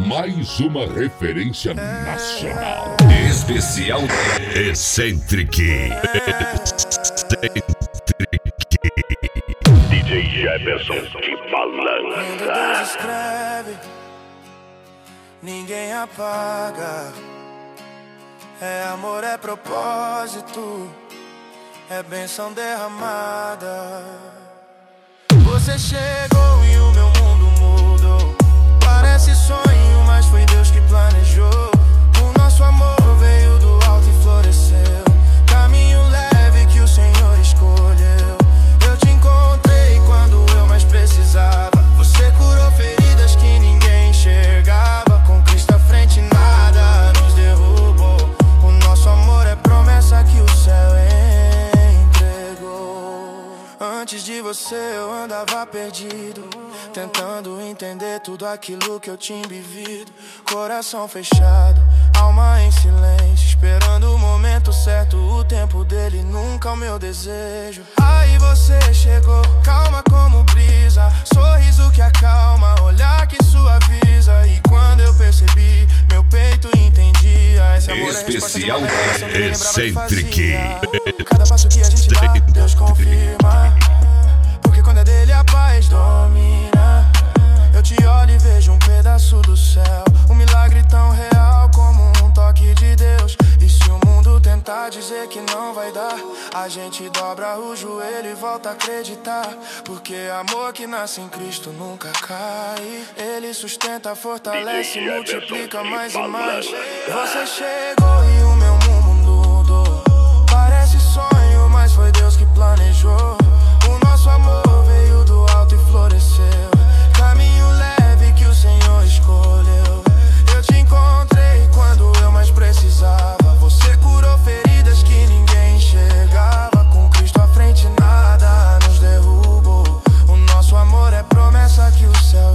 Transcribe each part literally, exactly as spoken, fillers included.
Mais uma referência nacional. Especial Eccentric. Eccentric. D J Jefferson de balança. Quando Deus escreve, ninguém apaga. É amor, é propósito, é bênção derramada. Você chegou e o meu mundo mudou. Parece sonho, mas foi Deus que planejou. O nosso amor veio do alto e floresceu. Caminho leve que o Senhor escolheu. Eu te encontrei quando eu mais precisava. Você curou feridas que ninguém enxergava. Com Cristo à frente nada nos derrubou. O nosso amor é promessa que o céu entregou. Antes de você eu andava perdido, tentando entender tudo aquilo que eu tinha vivido. Coração fechado, alma em silêncio, esperando o momento certo, o tempo dele, nunca o meu desejo. Aí você chegou, calma como brisa, sorriso que acalma, olhar que suaviza. E quando eu percebi, meu peito entendia. Esse amor Especial é resposta de uma redenção que nem lembrava que Eccentric. fazia. Cada passo que a gente dá, Deus confirma. Porque quando é dele a paz domina. Eu te olho e vejo um pedaço do céu. Um milagre tão real como um toque de Deus. E se o mundo tentar dizer que não vai dar, a gente dobra o joelho e volta a acreditar. Porque amor que nasce em Cristo nunca cai. Ele sustenta, fortalece, multiplica mais e mais. Você chegou e o meu mundo mudou. Parece sonho, mas foi Deus que planejou. O nosso amor veio do alto e floresceu. Caminho leve que o Senhor escolheu. Eu te encontrei quando eu mais precisava. Você curou feridas que ninguém enxergava. Com Cristo à frente nada nos derrubou. O nosso amor é promessa que o céu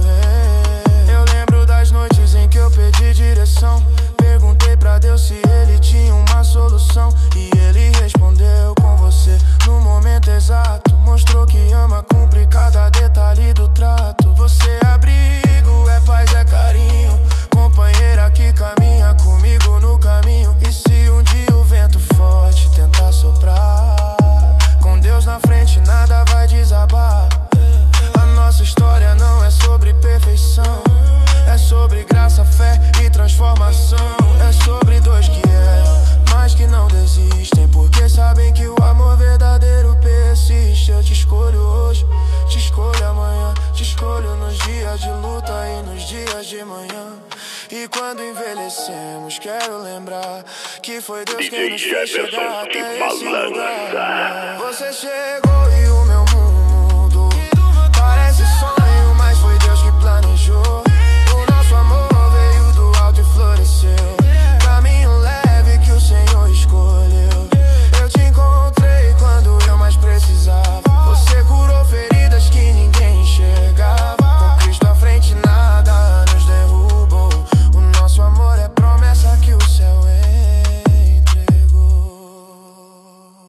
é. Eu lembro das noites em que eu pedi direção. Perguntei pra Deus se ele tinha uma solução. E ele respondeu com você no momento exato. Mostrou que ama, cumpre cada detalhe do trato. Você é abrigo, é paz, é carinho. Companheira que caminha comigo no caminho. E se um dia o vento forte tentar soprar, com Deus na frente nada vai desabar. A nossa história não é sobre perfeição, é sobre graça, fé e transformação. É sobre dois que é, mas que não desistem, porque sabem que o amor verdadeiro persiste. Eu te escolho hoje, te escolho amanhã, te escolho nos dias de luta e nos dias de manhã. E quando envelhecemos, quero lembrar que foi Deus quem nos fez chegar até esse lugar. Você chegou e o